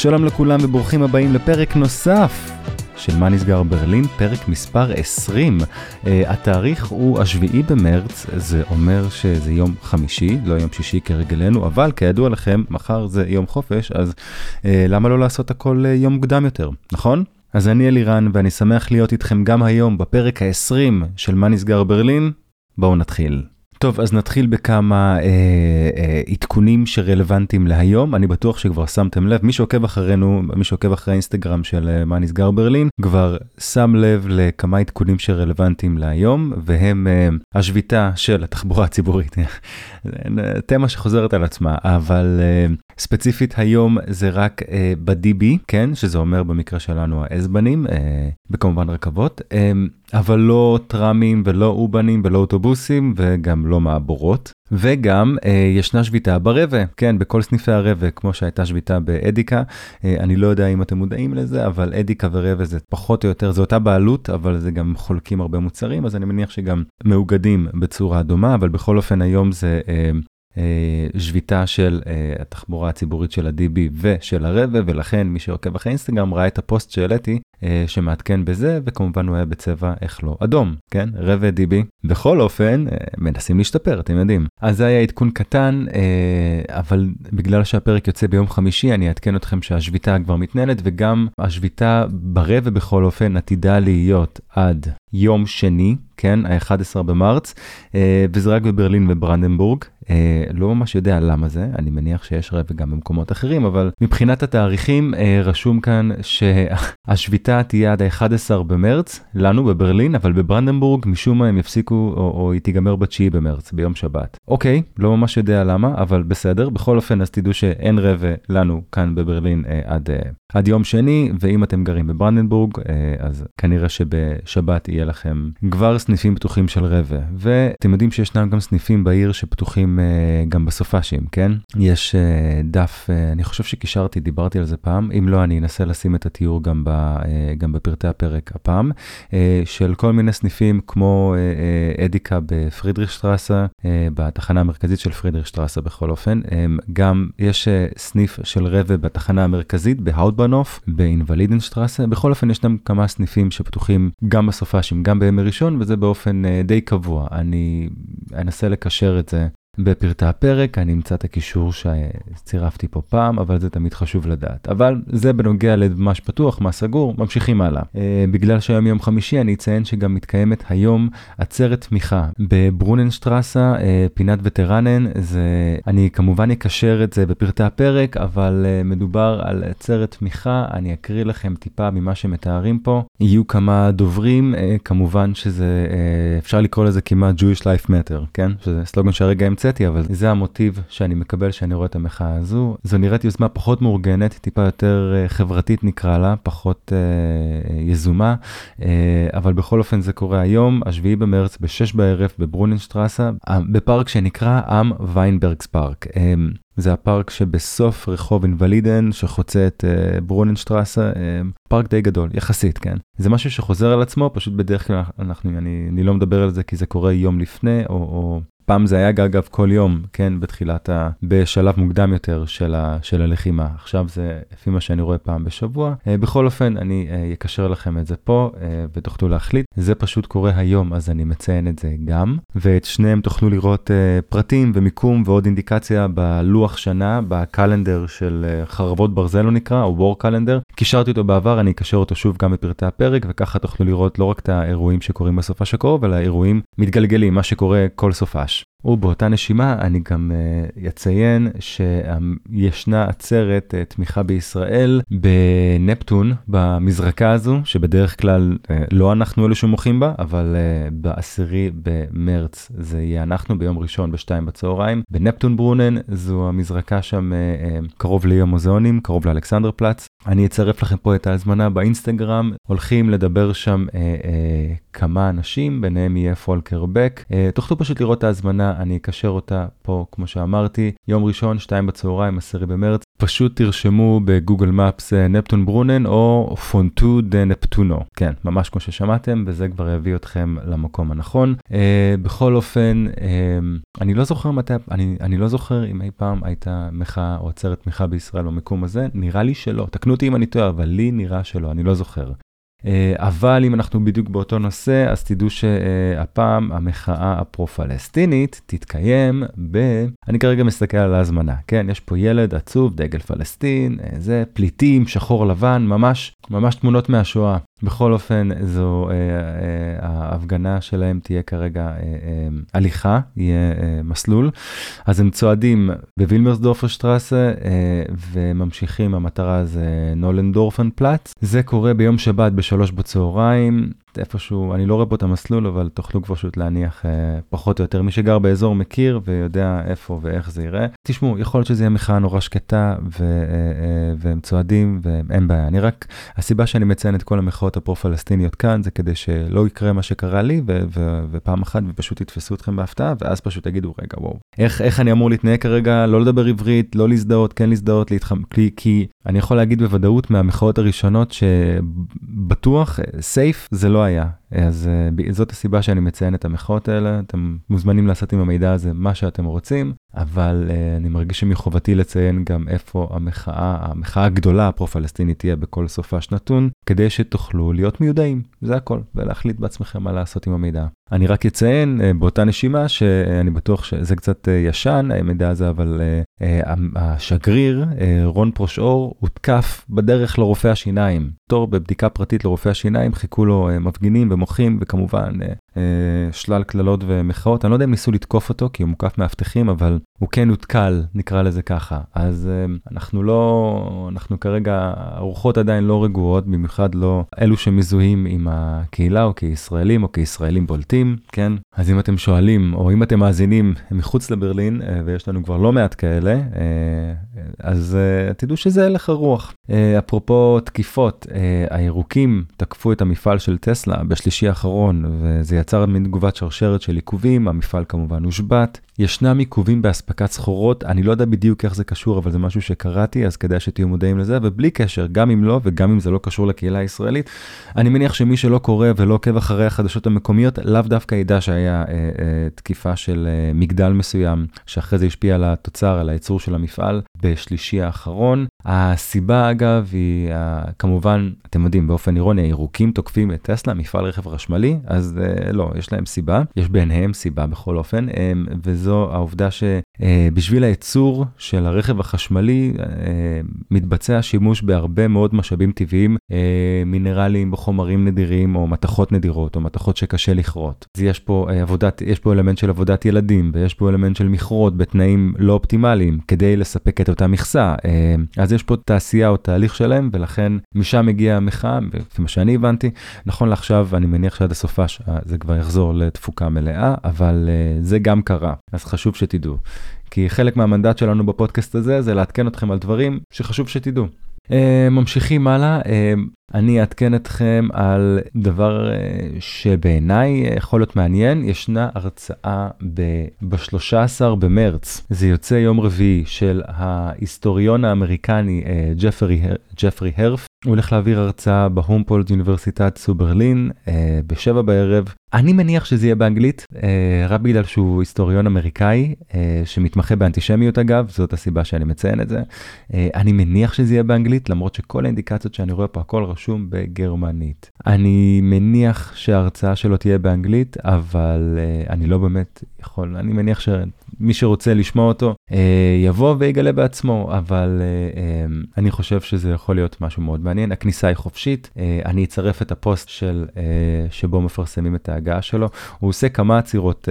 שלום לכולם וברוכים הבאים לפרק נוסף של מה נסגר ברלין, פרק מספר 20. התאריך הוא השביעי במרץ, זה אומר שזה יום חמישי, לא יום שישי כרגלנו, אבל כידוע לכם, מחר זה יום חופש, אז למה לא לעשות הכל יום מוקדם יותר, נכון? אז אני אלירן ואני שמח להיות איתכם גם היום בפרק ה-20 של מה נסגר ברלין. בואו נתחיל. טוב, אז נתחיל בכמה עדכונים שרלוונטיים להיום. אני בטוח שכבר שמתם לב, מי שעוקב אחרינו, מי שעוקב אחרי האינסטגרם של מה נסגר ברלין, כבר שם לב לכמה עדכונים שרלוונטיים להיום, והם השביתה של התחבורה הציבורית. תמה שחוזרת על עצמה, אבל ספציפית היום זה רק ב-DB, כן? שזה אומר במקרה שלנו האזבנים, וכמובן רכבות, אבל לא טרמים ולא אובנים ולא אוטובוסים וגם לא מעבורות. וגם ישנה שביתה ברבע, כן, בכל סניפי הרבע, כמו שהייתה שביתה באדיקה. אני לא יודע אם אתם מודעים לזה, אבל אדיקה ורבע זה פחות או יותר, זה אותה בעלות, אבל זה גם חולקים הרבה מוצרים, אז אני מניח שגם מאוגדים בצורה דומה, אבל בכל אופן היום זה שביתה של התחבורה הציבורית של ה-DB ושל הרבע, ולכן מי שעוקב אחרי אינסטגרם ראה את הפוסט שהעליתי שמעדכן בזה, וכמובן הוא היה בצבע איך לא אדום, כן? רבע DB. בכל אופן, מנסים להשתפר, אתם יודעים. אז זה היה עדכון קטן, אבל בגלל שהפרק יוצא ביום חמישי, אני אעדכן אתכם שהשביתה כבר מתנהלת, וגם השביתה ברבע בכל אופן עתידה להיות עד יום שני, כן? ה-11 במרץ, וזה רק בברלין וברנדנבורג. לא ממש יודע למה זה, אני מניח שיש רבע גם במקומות אחרים, אבל מבחינת התאריכים רשום כאן שהשביתה תהיה עד ה-11 במרץ, לנו בברלין, אבל בברנדנבורג משום מה הם יפסיקו, או היא תיגמר ב9 במרץ, ביום שבת. אוקיי, לא ממש יודע למה, אבל בסדר, בכל אופן אז תדעו שאין רבע לנו כאן בברלין עד יום שני, ואם אתם גרים בברנדנבורג, אז כנראה שבשבת יהיה לכם כבר סניפים פתוחים של רבע, ואתם יודעים שישנם גם סניפים בעיר שפתוחים גם בסופשים, כן? יש דף, אני חושב שקישרתי, דיברתי על זה פעם, אם לא אני אנסה לשים את התיאור גם בפרטי הפרק הפעם, של כל מיני סניפים כמו אדיקה בפרידריכשטרסה, בתחנה המרכזית של פרידריכשטרסה בכל אופן, גם יש סניף של רבע בתחנה המרכזית בהאוטבנוף, באינוולידנשטרסה, בכל אופן ישנם כמה סניפים שפתוחים גם בסופשים, גם בימי ראשון, וזה באופן די קבוע. אני אנסה לקשר את זה בפרטי הפרק, אני אמצא את הקישור שצירפתי פה פעם, אבל זה תמיד חשוב לדעת. אבל זה בנוגע למה שפתוח, מה סגור, ממשיכים הלאה. בגלל שהיום יום חמישי, אני אציין שגם מתקיימת היום עצרת תמיכה בברוננשטרסה, פינת וטרנן, אני כמובן אקשר את זה בפרטי הפרק, אבל מדובר על עצרת תמיכה, אני אקריא לכם טיפה ממה שמתארים פה. יהיו כמה דוברים, כמובן שזה, אפשר לקרוא לזה כמעט Jewish Life Matter, כן? שזה סלוגן שהרגע אבל זה המוטיב שאני מקבל שאני רואה את המחאה הזו. זו נראית יוזמה פחות מאורגנת, טיפה יותר חברתית נקרא לה, פחות יזומה, אבל בכל אופן זה קורה היום, השביעי במרץ ב6 בערב בברוננשטרסה, בפארק שנקרא ויינברגס פארק. זה הפארק שבסוף רחוב אינוולידן שחוצה את ברוננשטרסה, פארק די גדול, יחסית, כן. זה משהו שחוזר על עצמו, פשוט בדרך כלל אני לא מדבר על זה כי זה קורה יום לפני, או פעם זה היה אגב כל יום, כן, בשלב מוקדם יותר של הלחימה. עכשיו זה לפי מה שאני רואה פעם בשבוע. בכל אופן, אני אקשר לכם את זה פה, ותוכלו להחליט. זה פשוט קורה היום, אז אני מציין את זה גם. ואת שניהם תוכלו לראות פרטים ומיקום ועוד אינדיקציה בלוח שנה, בקלנדר של חרבות ברזל, הוא נקרא, או War Calendar. קישרתי אותו בעבר, אני אקשר אותו שוב גם בפרטי הפרק, וככה תוכלו לראות לא רק את האירועים שקורים בסופש הקרוב, אלא האירועים מתגלגלים, מה שקורה כל סופש. ובאותה נשימה אני גם אציין שישנה עצרת תמיכה בישראל בנפטון, במזרקה הזו, שבדרך כלל לא אנחנו אלו שמוחים בה, אבל ב10 במרץ זה יהיה אנחנו ביום ראשון ב2 בצהריים. בנפטון ברונן זו המזרקה שם קרוב ליום מוזיאונים, קרוב לאלכסנדר פלץ. אני אצרף לכם פה את ההזמנה באינסטגרם, הולכים לדבר שם כמה אנשים, ביניהם יהיה פולקר בק. תוכלו פשוט לראות את ההזמנה, אני אקשר אותה פה כמו שאמרתי, יום ראשון 2 בצהריים 10 במרץ פשוט תרשמו בגוגל מפס נפטון ברונן או פונטו דה נפטונו. כן, ממש כמו ששמעתם, וזה כבר יביא אתכם למקום הנכון. בכל אופן, אני לא זוכר אם אי פעם הייתה מחאה או עצרת מחאה בישראל במקום הזה. נראה לי שלא. תקנו אותי אם אני טועה, אבל לי נראה שלא, אני לא זוכר. אבל אם אנחנו בדיוק באותו נושא, אז תדעו שהפעם המחאה הפרו-פלסטינית תתקיים אני כרגע מסתכל על ההזמנה, כן? יש פה ילד עצוב, דגל פלסטין, זה פליטים, שחור לבן, ממש תמונות מהשואה. בכל אופן, ההפגנה שלהם תהיה כרגע הליכה, יהיה מסלול. אז הם צועדים בווילמרסדורפר שטרסה, וממשיכים, המטרה זה נולנדורפן פלאץ. זה קורה ביום שבת ב3 בצהריים, איפשהו, אני לא רואה פה את המסלול, אבל תוכלו כבר פשוט להניח פחות או יותר. מי שגר באזור מכיר ויודע איפה ואיך זה ייראה. תשמעו, יכול להיות שזה יהיה מחאה נורא שקטה, והם צועדים, ואין בעיה. הסיבה שאני מציין את כל המחאות הפרו-פלסטיניות כאן, זה כדי שלא יקרה מה שקרה לי, ופעם אחת ופשוט יתפסו אתכם בהפתעה, ואז פשוט תגידו, רגע, וואו. איך אני אמור להתנהג כרגע, לא לדבר עברית, לא להזדהות, כן להזדהות, כי אני יכול להגיד בוודאות מהמחאות הראשונות שבטוח, סייף, זה לא היה. אז זאת הסיבה שאני מציין את המחאות האלה. אתם מוזמנים לעשות עם המידע הזה מה שאתם רוצים, אבל אני מרגיש שמחובתי לציין גם איפה המחאה הגדולה הפרו-פלסטינית תהיה בכל סופה שנתון, כדי שתוכלו להיות מיודעים. זה הכל, ולהחליט בעצמכם מה לעשות עם המידע. אני רק אציין באותה נשימה שאני בטוח שזה קצת ישן, המידע הזה, אבל השגריר רון פרושאור הותקף בדרך לרופא השיניים. תור בבדיקה פרטית לרופא השיניים, חיכו לו מפגינים ומוחים, וכמובן שלל כללות ומחאות. אני לא יודע אם ניסו לתקוף אותו, כי הוא מוקף מאבטחים, אבל הוא כן הותקל, נקרא לזה ככה. אז אנחנו כרגע, הרוחות עדיין לא רגועות, במיוחד לא אלו שמזוהים עם הקהילה, או כישראלים, או כישראלים בולטים, כן? אז אם אתם שואלים, או אם אתם מאזינים מחוץ לברלין, ויש לנו כבר לא מעט כאלה, אז תדעו שזה הלך הרוח. אפרופו תקיפות, הירוקים תקפו את המפעל של טסלה בשלישי האחרון, וזה יצר מין תגובת שרשרת של עיכובים, המפעל כמובן הושבת. ישנם עיכובים באספקת סחורות, אני לא יודע בדיוק איך זה קשור, אבל זה משהו שקראתי, אז כדאי שתהיו מודעים לזה, ובלי קשר, גם אם לא, וגם אם זה לא קשור לקהילה הישראלית, אני מניח שמי שלא קורא ולא עוקב אחרי החדשות המקומיות, לאו דווקא ידע שהיה תקיפה של מגדל מסוים, שאחרי זה השפיע על התוצר, על הייצור של המפעל, בשלישי האחרון. הסיבה אגב היא, כמובן, אתם יודעים, באופן אירוני, הירוקים תוקפים את טסלה, מפעל רכב חשמלי, אז לא, יש להם סיבה, יש ביניהם סיבה בכל אופן, וזו העובדה שבשביל הייצור של הרכב החשמלי, מתבצע שימוש בהרבה מאוד משאבים טבעיים, מינרלים בחומרים נדירים, או מתכות נדירות, או מתכות שקשה לכרות. אז יש פה אלמנט של עבודת ילדים, ויש פה אלמנט של מכרות בתנאים לא אופטימליים, כדי לספק את אותה מכסה. אז יש פה תעשייה או תהליך שלם, ולכן משם מגיעה המחאה, וכמה שאני הבנתי, נכון לעכשיו, אני מניח שעד הסופש זה כבר יחזור לתפוקה מלאה, אבל זה גם קרה, אז חשוב שתדעו. כי חלק מהמנדט שלנו בפודקאסט הזה, זה לעדכן אתכם על דברים שחשוב שתדעו. ממשיכים הלאה, אני אעדכן אתכם על דבר שבעיניי יכול להיות מעניין. ישנה הרצאה ב-13 במרץ, זה יוצא יום רביעי, של ההיסטוריון האמריקני ג'פרי הרף. הוא הולך להעביר הרצאה בהומפולד אוניברסיטת ברלין ב-7 בערב. אני מניח שזה יהיה באנגלית, רק בגלל שהוא היסטוריון אמריקאי שמתמחה באנטישמיות אגב, זאת הסיבה שאני מציין את זה. אני מניח שזה יהיה באנגלית, למרות שכל האינדיקציות שאני רואה פה הכל רשום בגרמנית. אני מניח שההרצאה שלו תהיה באנגלית, אבל אני לא באמת יכול, אני מניח שמי שרוצה לשמוע אותו יבוא ויגלה בעצמו, אבל אני חושב שזה יכול להיות משהו מאוד מעניין. הכניסה היא חופשית, אני אצרף את הפוסט שבו מפרסמים את ההגעה שלו. הוא עושה כמה עצירות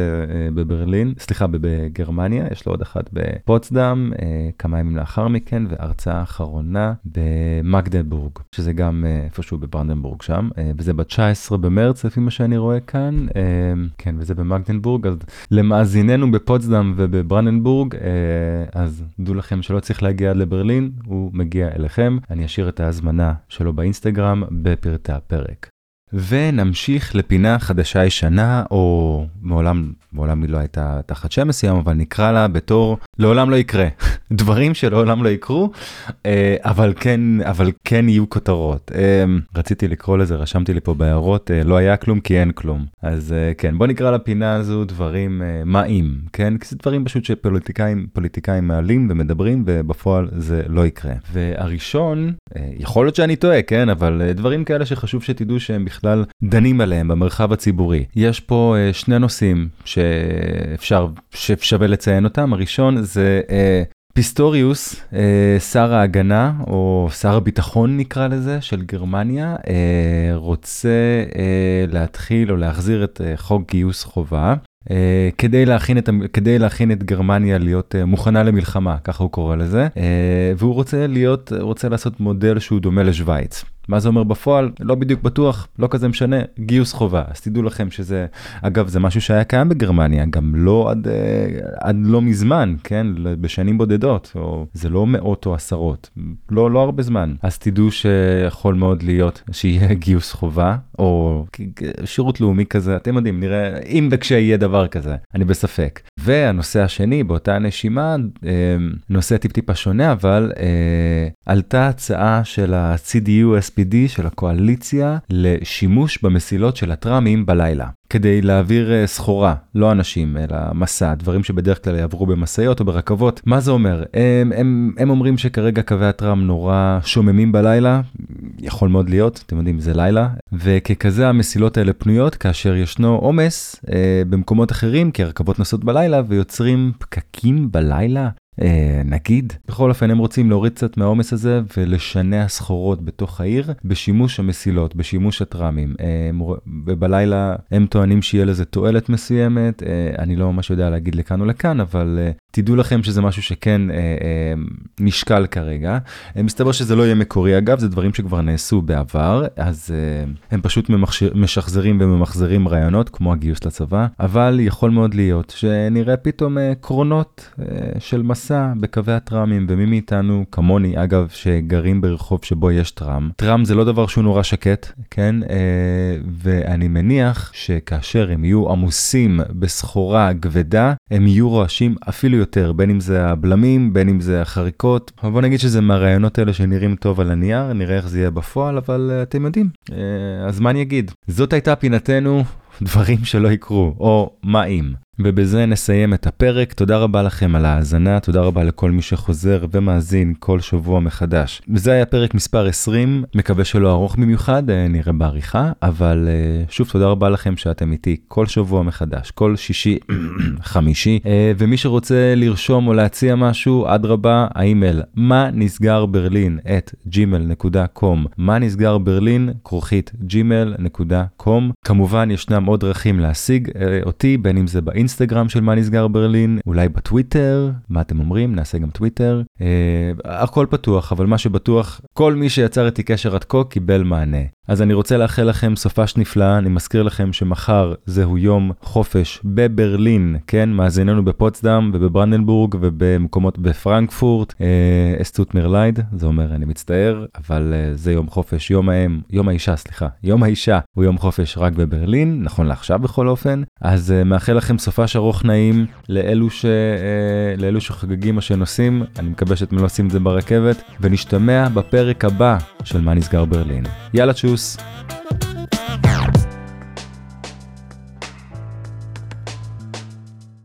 בגרמניה, יש לו עוד אחת בפוצדם, כמה ימים לאחר מכן, והרצאה האחרונה במגדנבורג, שזה גם איפשהו בברנדנבורג שם, וזה ב-19 במרץ, לפי מה שאני רואה כאן, כן, וזה במגדנבורג. אז למאזיננו בפוצדם ובברנדנבורג, אז דעו לכם שלא צריך להגיע עד לברלין, הוא מגיע אליכם. אני אשאיר את ההזמנה שלו באינסטגרם בפרטי הפרק. ונמשיך לפינה חדשה ישנה, או מעולם היא לא הייתה תחת שם מסוים, אבל נקרא לה בתור לעולם לא יקרה. דברים שלעולם לא יקרו, אבל כן יהיו כותרות. רציתי לקרוא לזה, רשמתי לי פה בהערות, לא היה כלום כי אין כלום. אז כן, בוא נקרא לפינה הזו דברים מה אם, כן? כי זה דברים פשוט שפוליטיקאים מעלים ומדברים, ובפועל זה לא יקרה. והראשון, יכול להיות שאני טועה, כן? אבל דברים כאלה שחשוב שתדעו שהם בכלל דנים עליהם במרחב הציבורי. יש פה שני נושאים ששווה לציין אותם. הראשון זה פיסטוריוס, שר ההגנה, או שר הביטחון נקרא לזה, של גרמניה, רוצה להתחיל או להחזיר את חוק גיוס חובה, כדי להכין את גרמניה להיות מוכנה למלחמה, ככה הוא קורא לזה, והוא רוצה לעשות מודל שהוא דומה לשוויץ. מה זה אומר בפועל? לא בדיוק בטוח, לא כזה משנה, גיוס חובה. אז תדעו לכם שזה, אגב, זה משהו שהיה קיים בגרמניה, גם לא עד לא מזמן, כן? בשנים בודדות, או זה לא מאות או עשרות, לא הרבה זמן. אז תדעו שיכול מאוד להיות שיהיה גיוס חובה, או שירות לאומי כזה, אתם יודעים, נראה, אם וכשיהיה דבר כזה, אני בספק. והנושא השני, באותה נשימה, נושא טיפ-טיפה שונה, אבל עלתה הצעה של ה-CDU, SPD של הקואליציה לשימוש במסילות של הטרמים בלילה, כדי להעביר סחורה, לא אנשים, אלא מסע, דברים שבדרך כלל יעברו במסעיות או ברכבות. מה זה אומר? הם אומרים שכרגע קווי הטרם נורא שוממים בלילה, יכול מאוד להיות, אתם יודעים, זה לילה, וככזה המסילות האלה פנויות, כאשר ישנו עומס במקומות אחרים, כי הרכבות נוסעות בלילה ויוצרים פקקים בלילה. נגיד, בכל אופן הם רוצים להוריד קצת מהעומס הזה ולשנע סחורות בתוך העיר בשימוש המסילות, בשימוש הטרמים. ובלילה הם טוענים שיהיה לזה תועלת מסוימת, אני לא ממש יודע להגיד לכאן או לכאן, אבל תדעו לכם שזה משהו שכן נשקל כרגע. מסתבר שזה לא יהיה מקורי, אגב, זה דברים שכבר נעשו בעבר, אז הם פשוט משחזרים וממחזרים רעיונות, כמו הגיוס לצבא, אבל יכול מאוד להיות שנראה פתאום קרונות של מסע בקווי הטרמים, ומי מאיתנו, כמוני, אגב, שגרים ברחוב שבו יש טרם. טרם זה לא דבר שהוא נורא שקט, כן? ואני מניח שכאשר הם יהיו עמוסים בסחורה גבדה, הם יהיו רועשים אפילו יותר, בין אם זה הבלמים, בין אם זה החריקות. אבל בוא נגיד שזה מהרעיונות האלה שנראים טוב על הנייר, נראה איך זה יהיה בפועל, אבל אתם יודעים. אז מה אני אגיד? זאת הייתה פינתנו, דברים שלא יקרו, או מה אם. ובזה נסיים את הפרק. תודה רבה לכם על ההאזנה, תודה רבה לכל מי שחוזר ומאזין כל שבוע מחדש. וזה היה פרק מספר 20, מקווה שלא ארוך במיוחד, נראה בעריכה, אבל שוב תודה רבה לכם שאתם איתי כל שבוע מחדש, כל שישי, חמישי, ומי שרוצה לרשום או להציע משהו, עד רבה, האימייל, manisgarberlin@gmail.com, manisgarberlin@gmail.com. כמובן ישנם עוד דרכים להשיג אותי, בין אם זה באינסטגרם של מה נסגר ברלין, אולי בטוויטר, מה אתם אומרים? נעשה גם טוויטר. הכל פתוח, אבל מה שבטוח, כל מי שיצר איתי קשר עד כה קיבל מענה. אז אני רוצה לאחל לכם סופש נפלאה, אני מזכיר לכם שמחר זהו יום חופש בברלין, כן? מאזיננו בפוצדם ובברנדנבורג ובמקומות בפרנקפורט, אסטוט מרלייד, זה אומר אני מצטער, אבל זה יום חופש, יום האישה הוא יום חופש רק בברלין, נכון לעכשיו בכל אופן, אז מאחל לכם סופש ארוך נעים לאלו שחגגים או שנוסעים, אני מקווה שאתם לא עושים את זה ברכבת, ונשתמע בפרק הבא של מה נסגר ברלין. יאללה צ'וס!